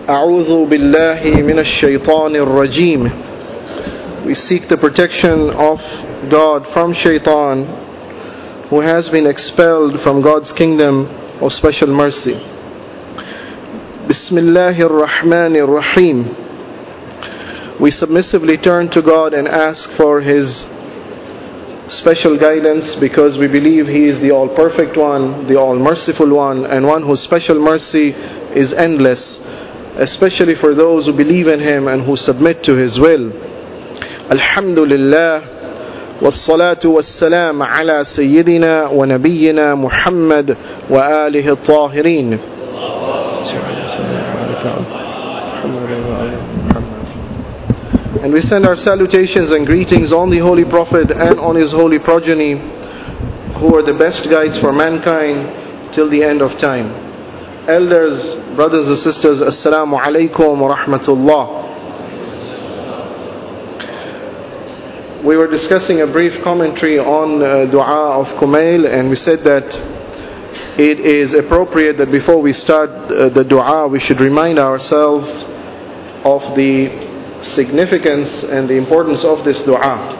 أعوذ بالله من الشيطان الرجيم. We seek the protection of God from Shaitan, who has been expelled from God's kingdom of special mercy. Bismillahir Rahmanir Rahim. We submissively turn to God and ask for His special guidance, because we believe He is the all-perfect one, the all-merciful one, and one whose special mercy is endless, especially for those who believe in Him and who submit to His will. Alhamdulillah, wassalatu wassalam ala sayyidina wa nabiyyina Muhammad wa alihi at-tahirin. And we send our salutations and greetings on the Holy Prophet and on his holy progeny, who are the best guides for mankind till the end of time. Elders, brothers and sisters, Assalamu alaikum wa rahmatullah. We were discussing a brief commentary on dua of Kumail, and we said that it is appropriate that before we start the dua, we should remind ourselves of the significance and the importance of this dua.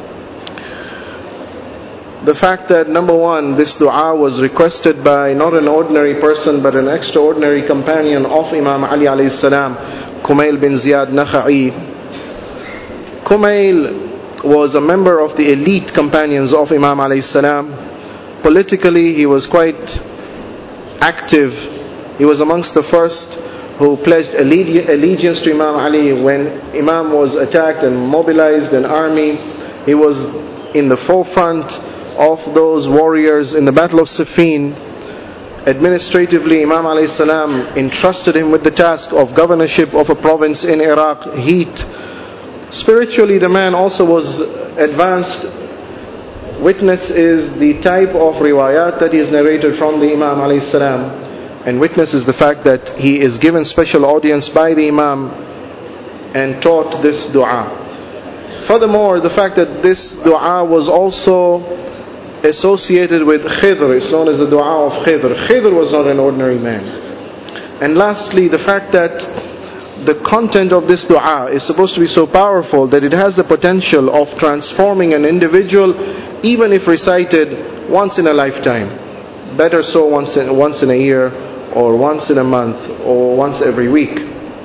The fact that, number one, this dua was requested by not an ordinary person but an extraordinary companion of Imam Ali alayhi salam, Kumail bin Ziyad Nakha'i. Kumail was a member of the elite companions of Imam alayhi salam. Politically, he was quite active. He was amongst the first who pledged allegiance to Imam Ali when Imam was attacked and mobilized an army. He was in the forefront of those warriors in the Battle of Siffin. Administratively, Imam alayhi salam entrusted him with the task of governorship of a province in Iraq, Heat. Spiritually, the man also was advanced. Witness is the type of riwayat that is narrated from the Imam alayhi salam. And witness is the fact that he is given special audience by the Imam and taught this dua. Furthermore, the fact that this dua was also associated with Khidr, it's known as the dua of Khidr. Khidr was not an ordinary man. And lastly, the fact that the content of this dua is supposed to be so powerful that it has the potential of transforming an individual, even if recited once in a lifetime. Better so once in a year, or once in a month, or once every week.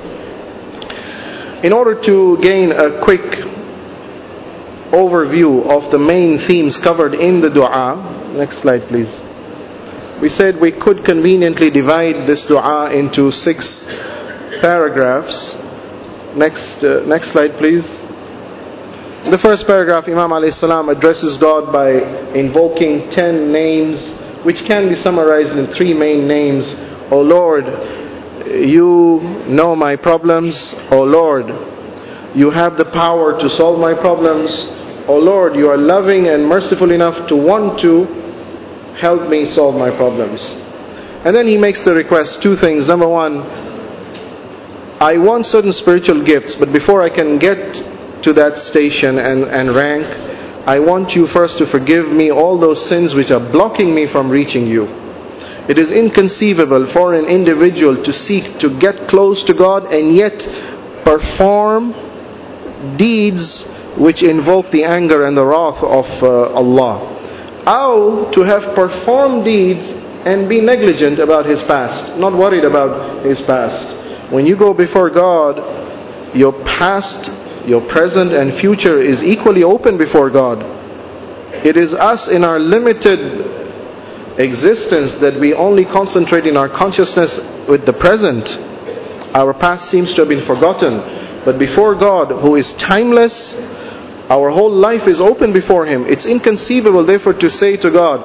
In order to gain a quick overview of the main themes covered in the dua, next slide please. We said we could conveniently divide this dua into 6 paragraphs. Next slide please. In the first paragraph, Imam alayhi salam addresses God by invoking 10 names, which can be summarized in 3 main names. O Lord, you know my problems. O Lord, you have the power to solve my problems. O Lord, you are loving and merciful enough to want to help me solve my problems. And then he makes the request, 2 things. Number one, I want certain spiritual gifts, but before I can get to that station and rank, I want you first to forgive me all those sins which are blocking me from reaching you. It is inconceivable for an individual to seek to get close to God and yet perform deeds which invoke the anger and the wrath of Allah. Or to have performed deeds and be negligent about his past, not worried about his past. When you go before God, your past, your present and future is equally open before God. It is us in our limited existence that we only concentrate in our consciousness with the present. Our past seems to have been forgotten. But before God, who is timeless, our whole life is open before Him. It's inconceivable therefore to say to God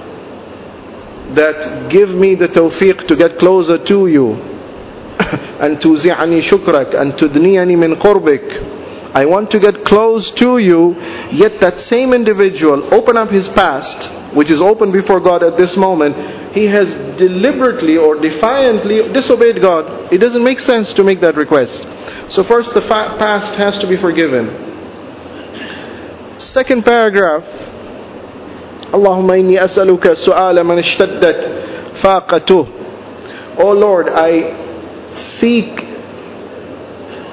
that give me the tawfiq to get closer to you, and tuzi'ani shukrak, and tudniyani min qurbik. I want to get close to you, yet that same individual open up his past, which is open before God at this moment. He has deliberately or defiantly disobeyed God. It doesn't make sense to make that request. So first, the past has to be forgiven. Second paragraph, Allahumma inni as'aluka su'ala man ishtaddat faqatuh. Oh Lord, I seek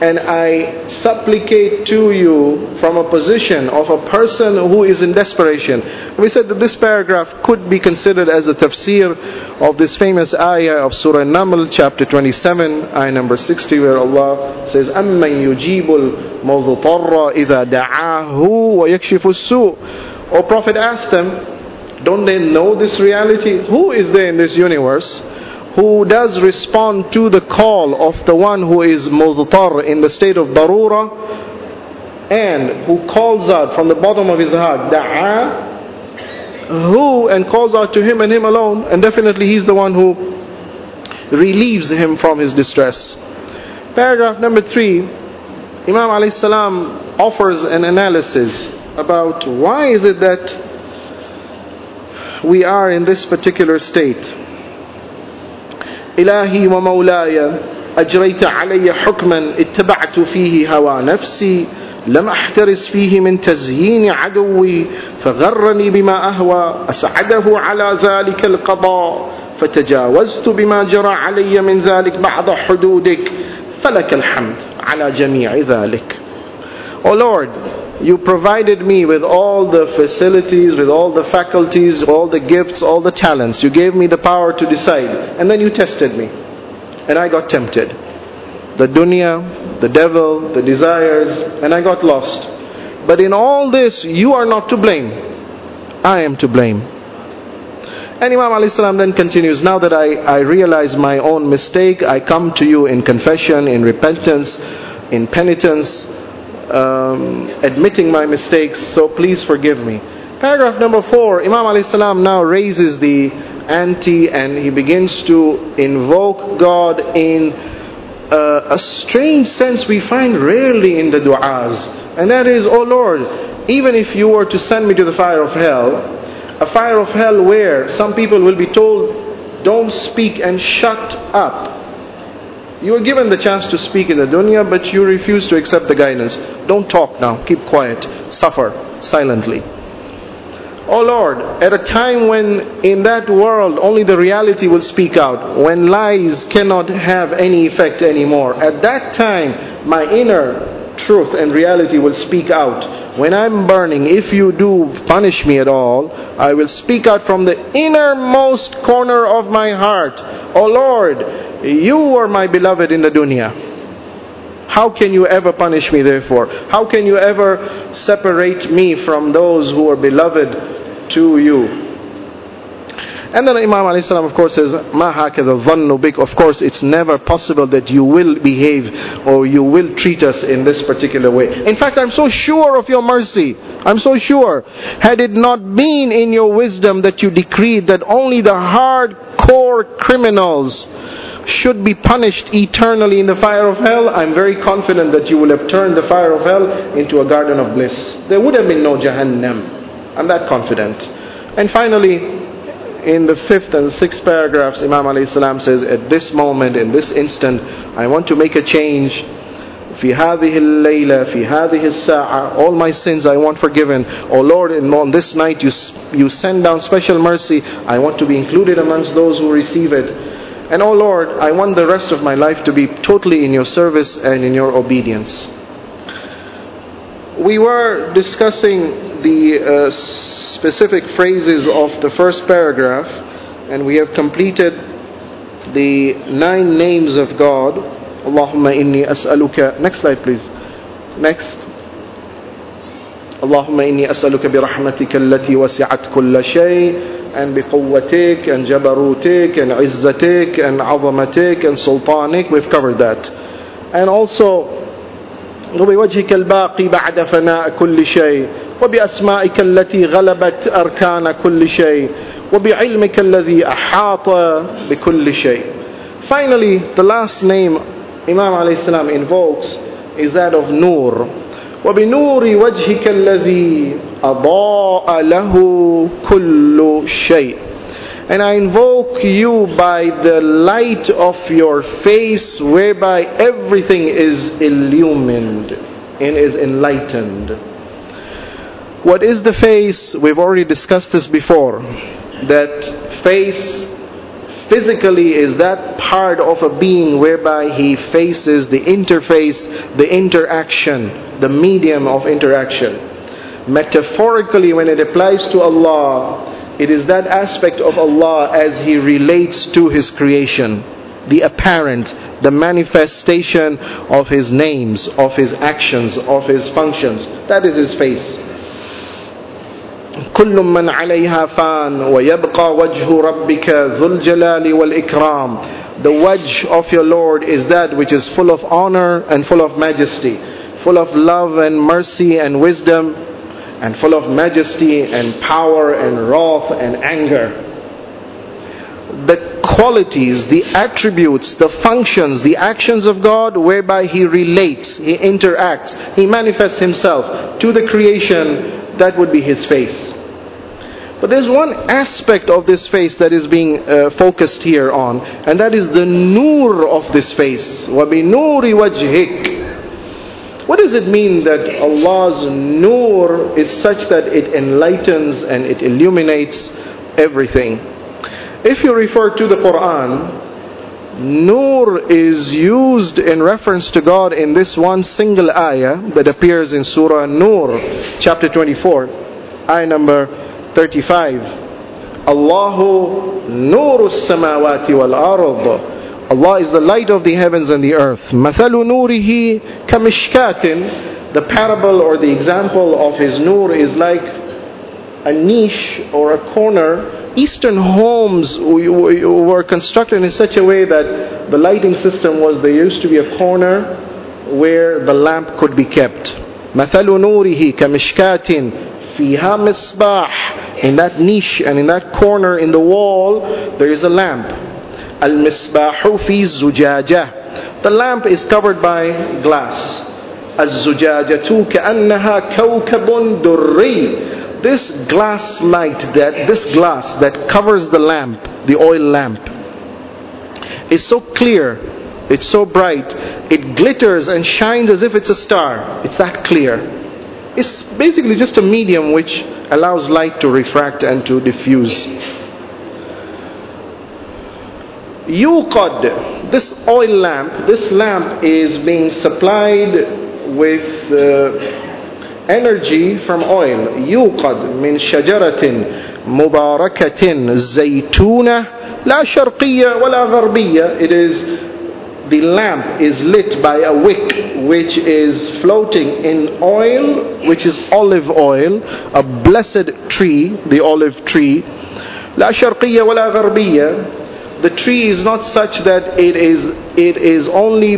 and I supplicate to you from a position of a person who is in desperation. We said that this paragraph could be considered as a tafsir of this famous ayah of Surah Naml, chapter 27, ayah number 60, where Allah says, أَمَّنْ يُجِيبُ الْمُضْطَرَّ إِذَا دَعَاهُ وَيَكْشِفُ السُّوءَ. O Prophet asked them, don't they know this reality? Who is there in this universe who does respond to the call of the one who is mudtar, in the state of darura, and who calls out from the bottom of his heart, da'a, who, and calls out to him and him alone, and definitely he's the one who relieves him from his distress. Paragraph number 3, Imam alayhi salam offers an analysis about why is it that we are in this particular state. إلهي ومولاي أجريت علي حكما اتبعت فيه هوى نفسي لم أحترس فيه من تزيين عدوي فغرني بما أهوى أسعده على ذلك القضاء فتجاوزت بما جرى علي من ذلك بعض حدودك فلك الحمد على جميع ذلك. O Lord, you provided me with all the facilities, with all the faculties, all the gifts, all the talents. You gave me the power to decide. And then you tested me. And I got tempted. The dunya, the devil, the desires, and I got lost. But in all this, you are not to blame. I am to blame. And Imam alayhi salam then continues, now that I realize my own mistake, I come to you in confession, in repentance, in penitence, admitting my mistakes, so please forgive me. Paragraph number 4, Imam alayhi salam now raises the ante and he begins to invoke God in a strange sense we find rarely in the du'as, and that is, oh Lord, even if you were to send me to the fire of hell, a fire of hell where some people will be told, don't speak and shut up. You were given the chance to speak in the dunya, but you refuse to accept the guidance. Don't talk now, keep quiet, suffer silently. Oh Lord, at a time when in that world only the reality will speak out, when lies cannot have any effect anymore, at that time my inner truth and reality will speak out. When I'm burning, if you do punish me at all, I will speak out from the innermost corner of my heart. Oh Lord, you were my beloved in the dunya. How can you ever punish me therefore? How can you ever separate me from those who are beloved to you? And then Imam alayhi salam of course says, Ma hakadha dhannu bik. Of course it's never possible that you will behave or you will treat us in this particular way. In fact, I'm so sure of your mercy. I'm so sure. Had it not been in your wisdom that you decreed that only the hardcore criminals should be punished eternally in the fire of hell, I'm very confident that you will have turned the fire of hell into a garden of bliss. There would have been no Jahannam. I'm that confident. And finally, in the 5th and 6th paragraphs, Imam alayhi salam says, at this moment, in this instant, I want to make a change. في هذه الليلة في هذه الساعة, all my sins I want forgiven. Oh Lord, on this night you send down special mercy. I want to be included amongst those who receive it. And oh Lord, I want the rest of my life to be totally in your service and in your obedience. We were discussing the specific phrases of the first paragraph, and we have completed the 9 names of God. Allahumma inni as'aluka. Next slide please. Next. Allahumma inni as'aluka bi rahmatika allati wasi'at kulla shay, and bi quwwatik and jabarutik and izzatik and azamatik and sultanik. We've covered that. And also وبوجهك الباقي بعد فناء كل شيء وبأسمائك التي غلبت أركان كل شيء وبعلمك الذي أحاط بكل شيء. Finally, the last name Imam alayhi salam invokes is that of Nur. وبنور وجهك الذي أضاء له كل شيء. And I invoke you by the light of your face, whereby everything is illumined and is enlightened. What is the face? We've already discussed this before. That face physically is that part of a being whereby he faces the interface, the interaction, the medium of interaction. Metaphorically, when it applies to Allah, it is that aspect of Allah as He relates to His creation, the apparent, the manifestation of His names, of His actions, of His functions. That is His face. كل من عليها فان ويبقى وجه ربك ذو الجلال والإكرام. The wajh of your Lord is that which is full of honor and full of majesty, full of love and mercy and wisdom, and full of majesty and power and wrath and anger. The qualities, the attributes, the functions, the actions of God whereby He relates, He interacts, He manifests Himself to the creation, that would be His face. But there's one aspect of this face that is being focused here on, and that is the nur of this face. وَبِنُورِ وَجْهِكَ. What does it mean that Allah's nur is such that it enlightens and it illuminates everything? If you refer to the Quran, nur is used in reference to God in this one single ayah that appears in Surah Nur, chapter 24, ayah number 35. Allahu nurus samawati wal ard. Allah is the light of the heavens and the earth. مَثَلُ نُورِهِ كَمِشْكَاتٍ. The parable or the example of His nur is like a niche or a corner. Eastern homes were constructed in such a way that the lighting system was, there used to be a corner where the lamp could be kept. مَثَلُ نُورِهِ كَمِشْكَاتٍ فِيهَا مِصْبَاحٍ. In that niche and in that corner in the wall, there is a lamp. Al-misbahu fi zujajah. The lamp is covered by glass. Az-zujajatu ka'annaha kawkabun durri. This glass that covers the lamp, the oil lamp, is so clear, it's so bright, it glitters and shines as if it's a star. It's that clear. It's basically just a medium which allows light to refract and to diffuse. Yuqad, this oil lamp, this lamp is being supplied with energy from oil. Yuqad min shajaratin mubarakatin zaytuna la sharqiyya wala gharbiyya. It is, the lamp is lit by a wick which is floating in oil, which is olive oil, a blessed tree, the olive tree. La sharqiyya wala gharbiyya. The tree is not such that it is only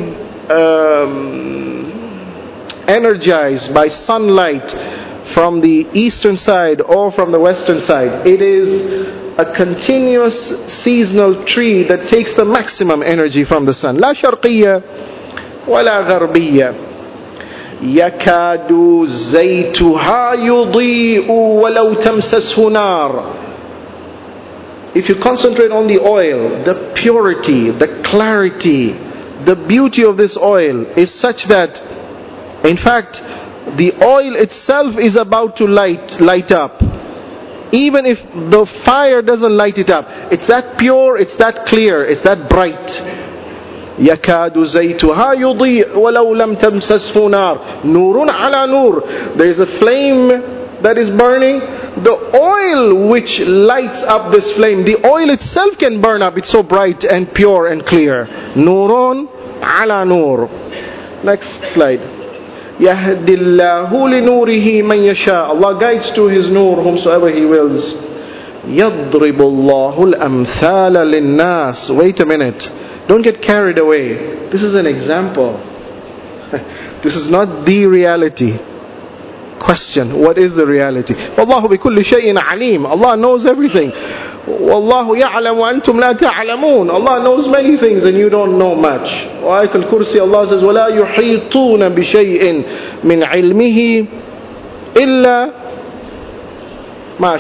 energized by sunlight from the eastern side or from the western side. It is a continuous seasonal tree that takes the maximum energy from the sun. La sharqiyya wa la gharbiyya. Yakadu zaytuha yudhi'u walau tamsashu nar. If you concentrate on the oil, the purity, the clarity, the beauty of this oil is such that, in fact, the oil itself is about to light up. Even if the fire doesn't light it up, it's that pure, it's that clear, it's that bright. يَكَادُ زَيْتُهَا يُضِيءُ وَلَوْ لَمْ تَمْسَسْهُ نَارٌ نُورٌ عَلَى نُورٍ. There is a flame that is burning. The oil which lights up this flame, the oil itself can burn up. It's so bright and pure and clear. Nurun ala nur. Next slide. Yahdillahu linurihi man yasha. Allah guides to His nur whomsoever He wills. Yadribullahu al-amthala lin-nas. Wait a minute. Don't get carried away. This is an example. This is not the reality. Question, what is the reality? Wallahu bi kulli shay'in alim. Allah knows everything. Wallahu ya'lamu wa antum la ta'lamun. Allah knows many things and you don't know much. Ayat al-Kursi, Allah says, وَلَا يُحِيطُونَ بِشَيْءٍ مِّنْ عِلْمِهِ إِلَّا مَا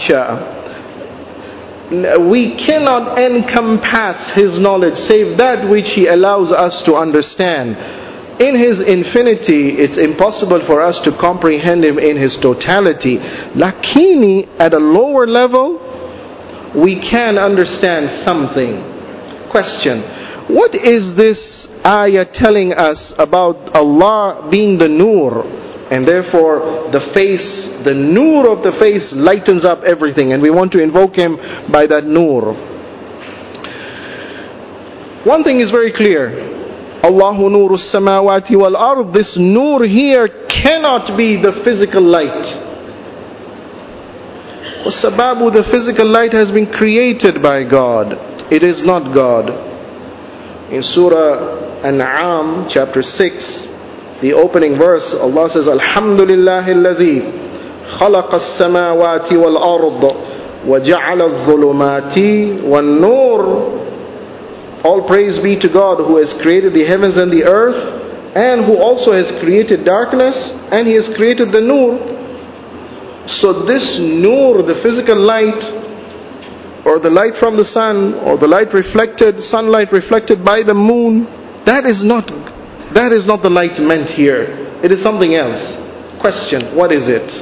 شَاءَ. We cannot encompass His knowledge save that which He allows us to understand. In His infinity, it's impossible for us to comprehend Him in His totality. Lakini, at a lower level, we can understand something. question. What is this ayah telling us about Allah being the Nur? And therefore the face, the Nur of the face lightens up everything, and we want to invoke Him by that Nur. One thing is very clear. Allahu nuru samawati wal ard. This Nur here cannot be the physical light. Sababu, the physical light has been created by God. It is not God. In Surah An'am, chapter 6, the opening verse, Allah says, Alhamdulillahi alladhi khalaqa as-samawati wal ard wa ja'ala adh-dhulumati wan nur. All praise be to God who has created the heavens and the earth, and who also has created darkness, and He has created the nur. So this nur, the physical light, or the light from the sun, or the light reflected, sunlight reflected by the moon, that is not the light meant here. It is something else. Question, what is it?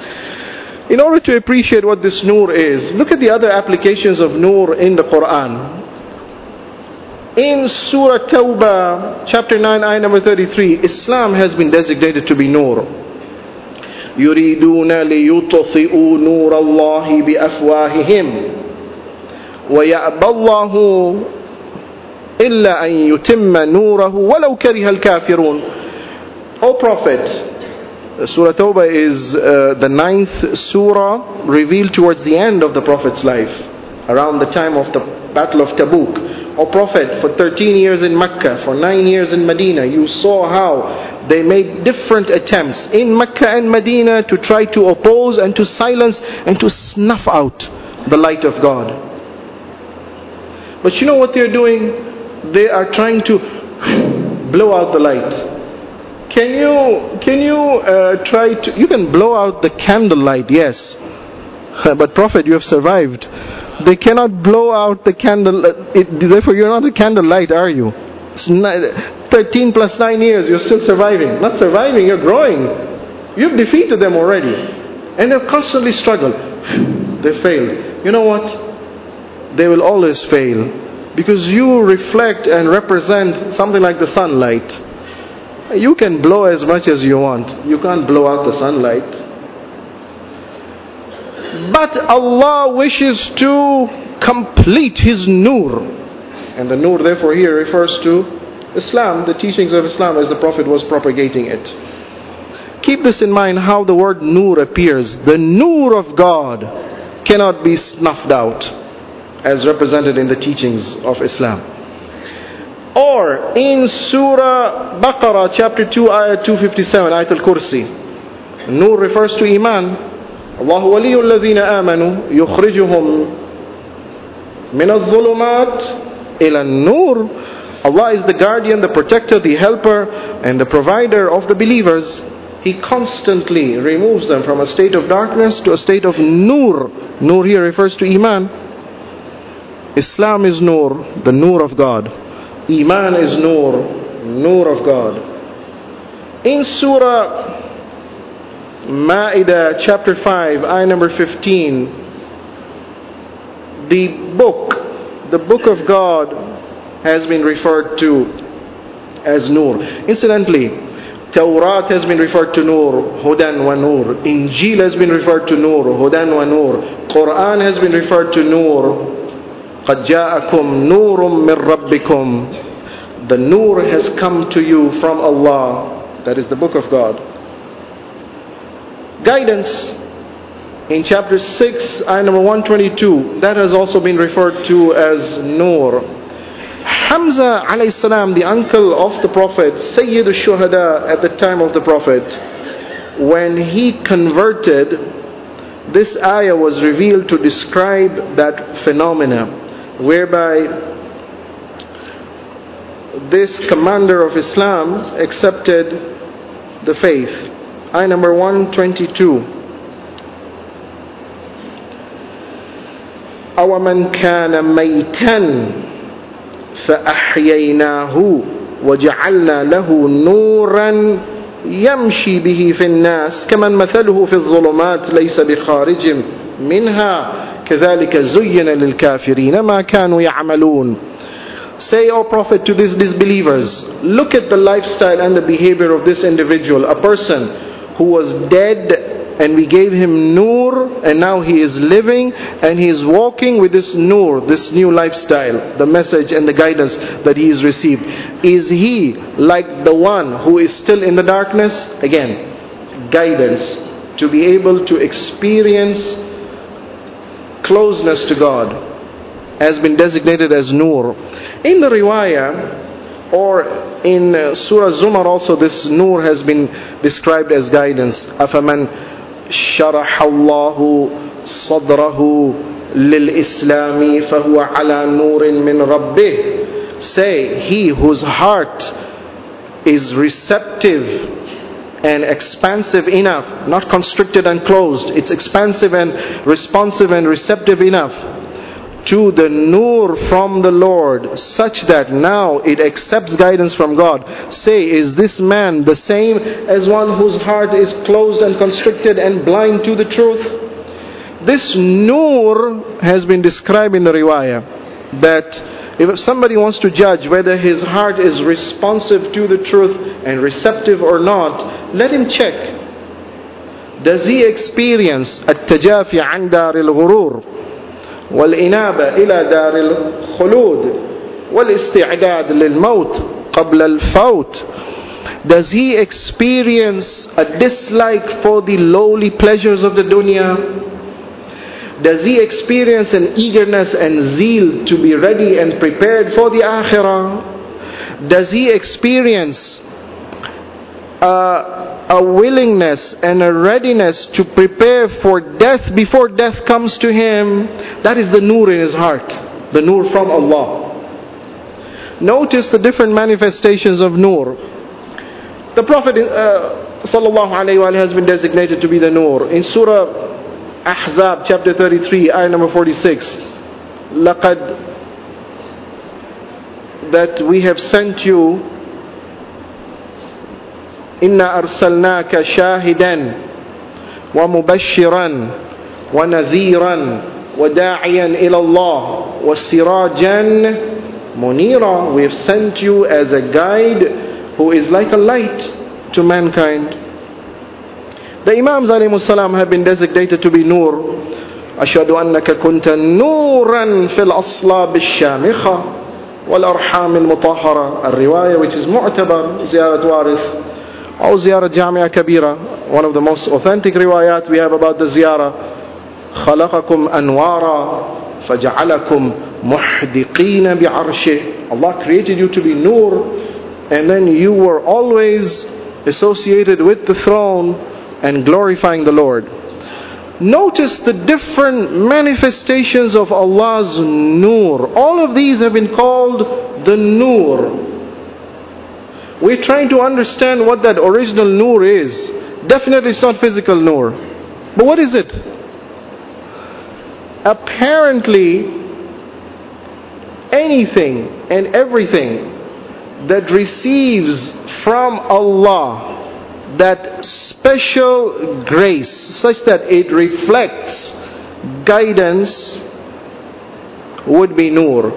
In order to appreciate what this nur is, look at the other applications of nur in the Quran. In Surah Tawbah, chapter 9, ayah number 33, Islam has been designated to be nur. يُرِيدُونَ لِيُطْفِئُوا نُورَ اللَّهِ بِأَفْوَاهِهِمْ وَيَأْبَى اللَّهُ إِلَّا أَن يُتِمَّ نُورَهُ وَلَوْ كَرِهَ الْكَافِرُونَ. O Prophet, Surah Tawbah is the 9th surah revealed towards the end of the Prophet's life, around the time of the Battle of Tabuk. O Prophet, for 13 years in Mecca, for 9 years in Medina, you saw how they made different attempts in Mecca and Medina to try to oppose and to silence and to snuff out the light of God. But you know what they're doing? They are trying to blow out the light. Can you try to... You can blow out the candlelight, yes. But Prophet, you have survived. They cannot blow out the candle. Therefore, you're not a candlelight, are you? 13 plus 9 years, you're still surviving. Not surviving, you're growing. You've defeated them already. And they've constantly struggled. They failed. You know what? They will always fail. Because you reflect and represent something like the sunlight. You can blow as much as you want. You can't blow out the sunlight. But Allah wishes to complete His nur. And the nur therefore here refers to Islam, the teachings of Islam as the Prophet was propagating it. Keep this in mind how the word nur appears. The nur of God cannot be snuffed out as represented in the teachings of Islam. Or in Surah Baqarah chapter 2 ayah 257, Ayat al-Kursi, nur refers to Iman. الله ولي الذين آمنوا يخرجهم من الظلمات إلى النور. Allah is the guardian, the protector, the helper, and the provider of the believers. He constantly removes them from a state of darkness to a state of nur. Nur here refers to Iman. Islam is nur, the nur of God. Iman is nur, nur of God. In Surah Ma'idah chapter 5, ayah number 15, the book of God has been referred to as Nur. Incidentally, Tawrat has been referred to Nur, Hudan wa Nur. Injil has been referred to Nur, Hudan wa Nur. Quran has been referred to Nur. قَدْ جَاءَكُمْ نُورٌ مِّن رَبِّكُمْ. The Nur has come to you from Allah. That is the book of God. Guidance in chapter 6, ayah number 122, that has also been referred to as Nur. Hamza alayhi salam, the uncle of the Prophet, Sayyid al-Shuhada at the time of the Prophet, when he converted, this ayah was revealed to describe that phenomena whereby this commander of Islam accepted the faith. Ayah number 122. أَوَمَنْ كَانَ مَيْتًا فَأَحْيَيْنَاهُ وَجَعَلْنَا لَهُ نُورًا يَمْشِي بِهِ فِي النَّاسِ كَمَنْ مَثَلُهُ فِي الظُّلُمَاتِ لَيْسَ بِخَارِجٍ مِنْهَا كَذَلِكَ زُيِّنَ لِلْكَافِرِينَ مَا كَانُوا يَعْمَلُونَ. Say, O Prophet, to these disbelievers, look at the lifestyle and the behavior of this individual, a person who was dead and we gave him nur, and now he is living and he is walking with this nur, this new lifestyle, the message and the guidance that he has received. Is he like the one who is still in the darkness? Again, guidance to be able to experience closeness to God has been designated as nur. In the riwayah, or in Surah Zumar also, this nur has been described as guidance. أَفَمَنْ شَرَحَ اللَّهُ صَدْرَهُ لِلْإِسْلَامِ فَهُوَ عَلَى نُورٍ مِّن رَبِّهِ. Say, he whose heart is receptive and expansive enough, not constricted and closed, it's expansive and responsive and receptive enough to the nur from the Lord, such that now it accepts guidance from God. Say, is this man the same as one whose heart is closed and constricted and blind to the truth? This nur has been described in the riwayah, that if somebody wants to judge whether his heart is responsive to the truth and receptive or not, let him check. Does he experience التجافي عن دار الغرور والإنابة إلى دار الخلود والاستعداد للموت قبل الفوت? Does he experience a dislike for the lowly pleasures of the dunya? Does he experience an eagerness and zeal to be ready and prepared for the akhirah? Does he experience a willingness and a readiness to prepare for death before death comes to him? That is the nur in his heart, the nur from Allah. Notice the different manifestations of nur. The Prophet sallallahu alaihi wasallam has been designated to be the nur. In Surah Ahzab chapter 33, ayah number 46, لَقَدْ, that we have sent you, إِنَّا أَرْسَلْنَاكَ شَاهِدًا وَمُبَشِّرًا وَنَذِيرًا وَدَاعِيًا إِلَى اللَّهِ وَسِرَاجًا مُنِيرًا. We have sent you as a guide who is like a light to mankind. The Imams alayhimus salam have been designated to be nur. أشهد أنك كنت نورا في الأصلاب الشامخة والأرحام المطهرة. الرواية, which is معتبر, زيارة وارث أو زيارة جامعة كبيرة, one of the most authentic riwayat we have about the ziyarah. خلقكم أنوارا فجعلكم محدقين بعرشه. Allah created you to be nur, and then you were always associated with the throne and glorifying the Lord. Notice the different manifestations of Allah's nur. All of these have been called the nur. We're trying to understand what that original nur is. Definitely it's not physical nur. But what is it? Apparently, anything and everything that receives from Allah that special grace, such that it reflects guidance, would be nur.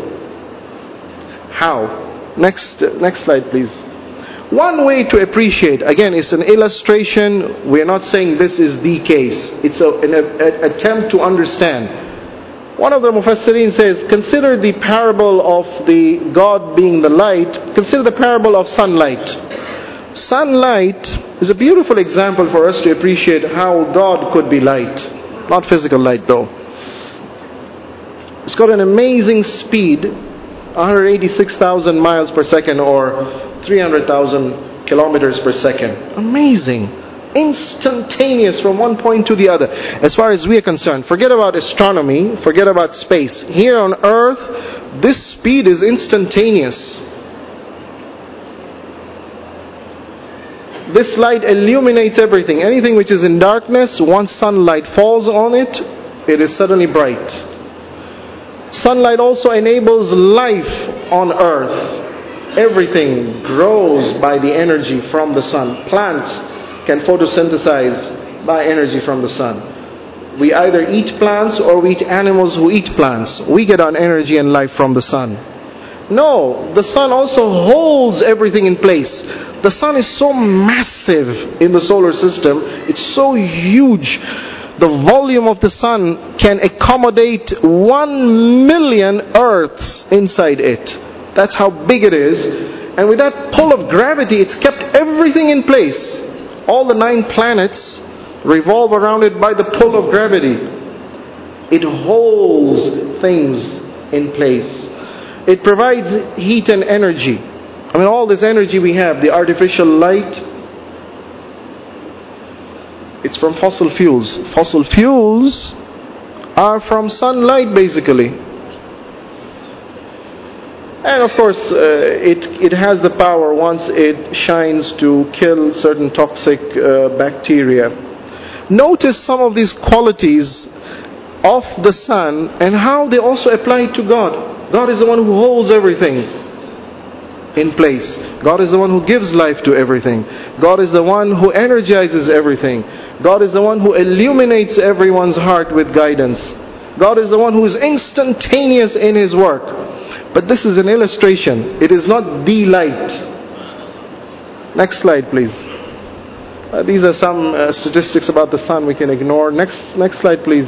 How? Next slide please. One way to appreciate, again, it's an illustration. We are not saying this is the case. It's an attempt to understand. One of the Mufassirin says, consider the parable of the God being the light. Consider the parable of sunlight. Sunlight is a beautiful example for us to appreciate how God could be light. Not physical light though. It's got an amazing speed, 186,000 miles per second or 300,000 kilometers per second. Amazing. Instantaneous from one point to the other. As far as we are concerned, forget about astronomy, forget about space. Here on earth, this speed is instantaneous. This light illuminates everything. Anything which is in darkness, once sunlight falls on it, it is suddenly bright. Sunlight also enables life on earth. Everything grows by the energy from the sun. Plants can photosynthesize by energy from the sun. We either eat plants or we eat animals who eat plants. We get our energy and life from the sun. No, the sun also holds everything in place. The sun is so massive in the solar system, it's so huge. The volume of the sun can accommodate 1 million earths inside it. That's how big it is. And with that pull of gravity, it's kept everything in place. All the 9 planets revolve around it by the pull of gravity. It holds things in place. It provides heat and energy. I mean, all this energy we have, the artificial light, it's from fossil fuels. Fossil fuels are from sunlight, basically. And of course, it has the power, once it shines, to kill certain toxic bacteria. Notice some of these qualities of the sun and how they also apply to God. God is the one who holds everything in place. God is the one who gives life to everything. God is the one who energizes everything. God is the one who illuminates everyone's heart with guidance. God is the one who is instantaneous in His work. But this is an illustration. It is not the light. Next slide, please. These are some statistics about the sun we can ignore. Next slide, please.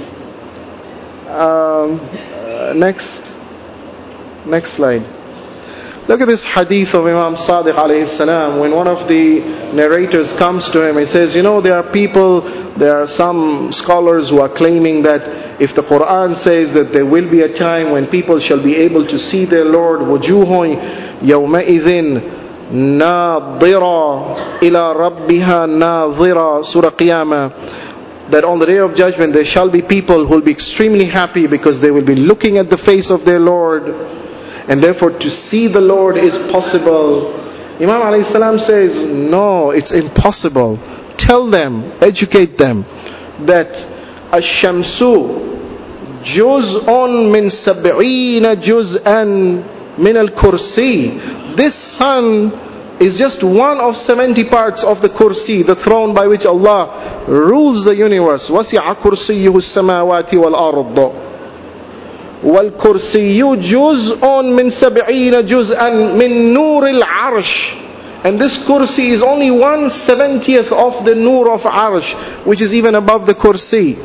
Next slide. Look at this hadith of Imam Sadiq alayhi salam. When one of the narrators comes to him and says, you know, there are some scholars who are claiming that if the Quran says that there will be a time when people shall be able to see their Lord, wujuhun yawma'idhin nadira ila rabbiha nadira, Surah Qiyamah, that on the day of judgment there shall be people who will be extremely happy because they will be looking at the face of their Lord. And therefore to see the Lord is possible. Imam alayhi salam says, no, it's impossible. Tell them, educate them, that ash-shamsu juz'un min sab'ina juz'an min al-kursi. This sun is just one of 70 parts of the kursi, the throne by which Allah rules the universe. وَسِعَ كُرْسِيُّهُ السَّمَاوَاتِ وَالْأَرْضِ وَالْكُرْسِيُّ جُزْءٌ مِّن 70 جُزْءًا مِّن نُورِ الْعَرْشِ. And this kursi is only 1/70th of the nur of arsh, which is even above the kursi.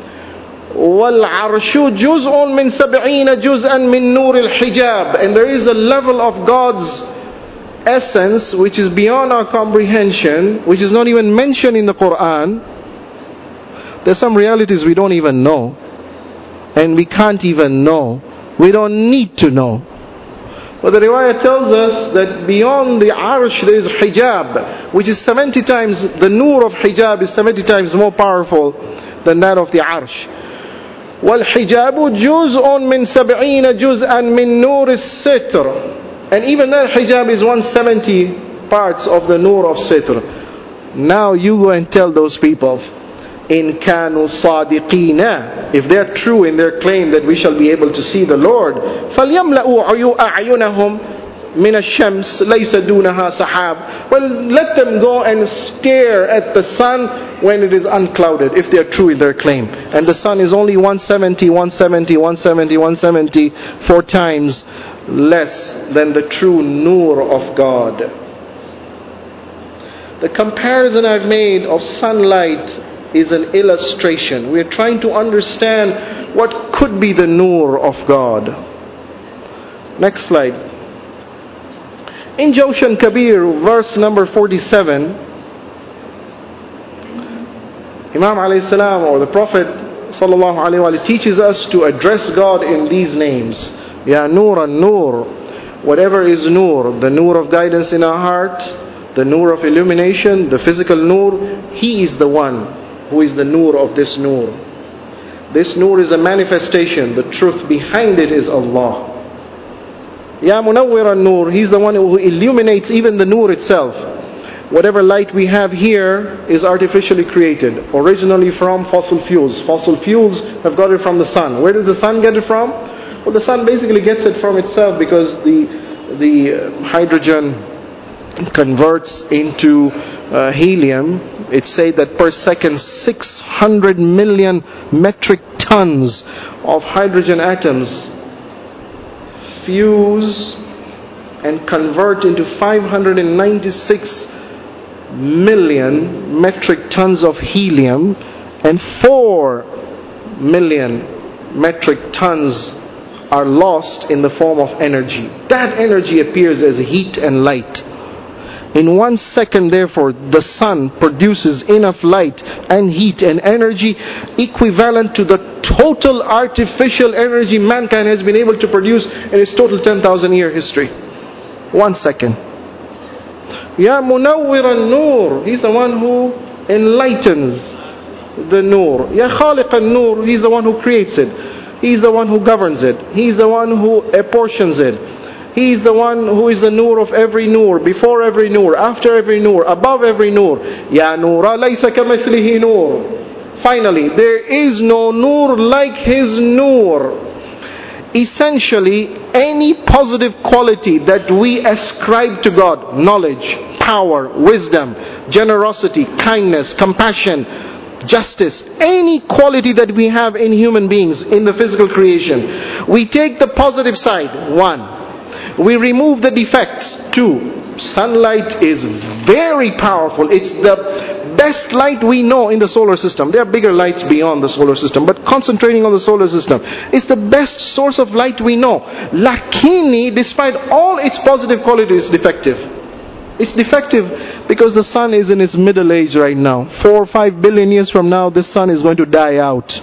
وَالْعَرْشُ جُزْءٌ مِّن 70 جُزْءًا مِّن نُورِ الْحِجَابِ. And there is a level of God's essence which is beyond our comprehension, which is not even mentioned in the Quran. There's some realities we don't even know. And we can't even know. We don't need to know. But the riwayah tells us that beyond the arsh there is hijab, which is 70 times, the nur of hijab is 70 times more powerful than that of the arsh. وَالْحِجَابُ جُزْءٌ مِّن 70 جُزْءًا مِّن نُورِ السِّتْرِ. And even that hijab is 170 parts of the nur of sitr. Now you go and tell those people, in kanu sadiqina, if they are true in their claim that we shall be able to see the Lord, فَلْيَمْلَأُوا أَعْيُنَهُمْ مِنَ الشَّمْسِ لَيْسَ دُونَهَا سَحَابٌ. Well, let them go and stare at the sun when it is unclouded, if they are true in their claim. And the sun is only 170, 4 times less than the true nur of God. The comparison I've made of sunlight is an illustration. We are trying to understand what could be the nur of God. Next slide. In Jawshan Kabir, verse number 47, Imam alayhi salam, or the Prophet sallallahu alayhi wa, teaches us to address God in these names. Ya Nur an-Nur. Whatever is nur, the nur of guidance in our heart, the nur of illumination, the physical nur, He is the one who is the nur of this nur. This nur is a manifestation. The truth behind it is Allah. Ya Munawwir an-Nur. He's the one who illuminates even the nur itself. Whatever light we have here is artificially created, originally from fossil fuels. Fossil fuels have got it from the sun. Where did the sun get it from? Well, the sun basically gets it from itself, because the hydrogen converts into helium. It says that per second 600 million metric tons of hydrogen atoms fuse and convert into 596 million metric tons of helium, and 4 million metric tons are lost in the form of energy. That energy appears as heat and light. In 1 second, therefore, the sun produces enough light and heat and energy equivalent to the total artificial energy mankind has been able to produce in its total 10,000 year history. 1 second. Ya Munawwir al-Nur, he's the one who enlightens the Nur. Ya Khaliq al-Nur, he's the one who creates it. He's the one who governs it. He's the one who apportions it. He's the one who is the Nur of every Nur, before every Nur, after every Nur, above every Nur. Ya Nura laysa kamithlihi Nur. Finally, there is no Nur like his Nur. Essentially, any positive quality that we ascribe to God, knowledge, power, wisdom, generosity, kindness, compassion, justice, any quality that we have in human beings, in the physical creation, we take the positive side, 1. We remove the defects, 2. Sunlight is very powerful. It's the best light we know in the solar system. There are bigger lights beyond the solar system, but concentrating on the solar system, it's the best source of light we know. Lakini, despite all its positive qualities, is defective. It's defective because the sun is in its middle age right now. 4 or 5 billion years from now, this sun is going to die out.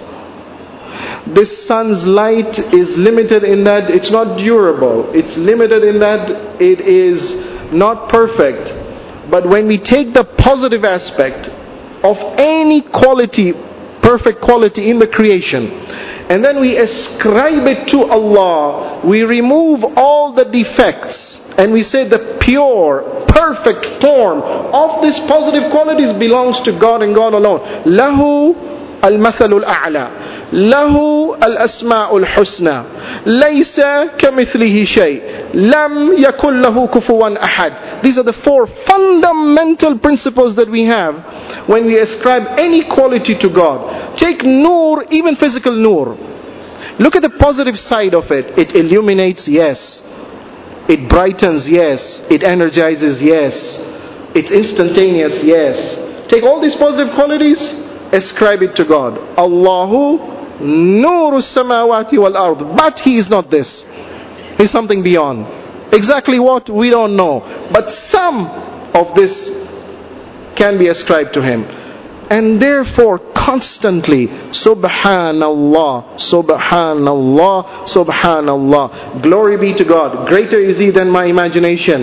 This sun's light is limited in that it's not durable. It's limited in that it is not perfect. But when we take the positive aspect of any quality, perfect quality in the creation, and then we ascribe it to Allah, we remove all the defects, and we say the pure, perfect form of these positive qualities belongs to God and God alone. Lahu al-mathalu al-a'la, lahu al-asma'u al-husna, laysa kamithlihi shay, lam yakun lahu kufuwan ahad. These are the 4 fundamental principles that we have when we ascribe any quality to God. Take nur, even physical nur. Look at the positive side of it. It illuminates, yes. It brightens, yes. It energizes, yes. It's instantaneous, yes. Take all these positive qualities, ascribe it to God. Allahu nuru samawati wal ard. But He is not this. He's something beyond. Exactly what? We don't know. But some of this can be ascribed to Him. And therefore, constantly, Subhanallah, Subhanallah, Subhanallah. Glory be to God. Greater is He than my imagination.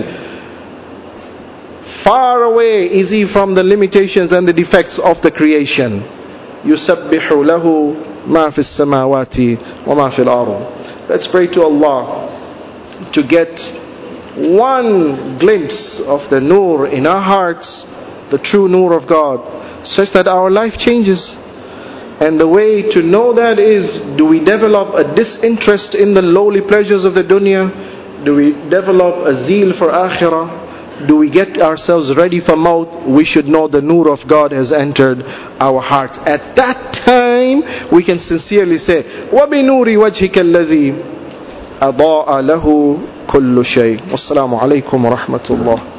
Far away is He from the limitations and the defects of the creation. يُسَبِّحُ لَهُ مَا فِي السَّمَاوَاتِ وَمَا فِي الْأَرْضِ. Let's pray to Allah to get one glimpse of the nur in our hearts, the true nur of God, such that our life changes. And the way to know that is, do we develop a disinterest in the lowly pleasures of the dunya? Do we develop a zeal for akhirah? Do we get ourselves ready for maut? We should know the nur of God has entered our hearts. At that time, we can sincerely say, وَبِنُورِ وَجْهِكَ الَّذِي أَضَاءَ لَهُ كُلُّ شَيْءٍ. Wassalamu alaikum wa rahmatullah.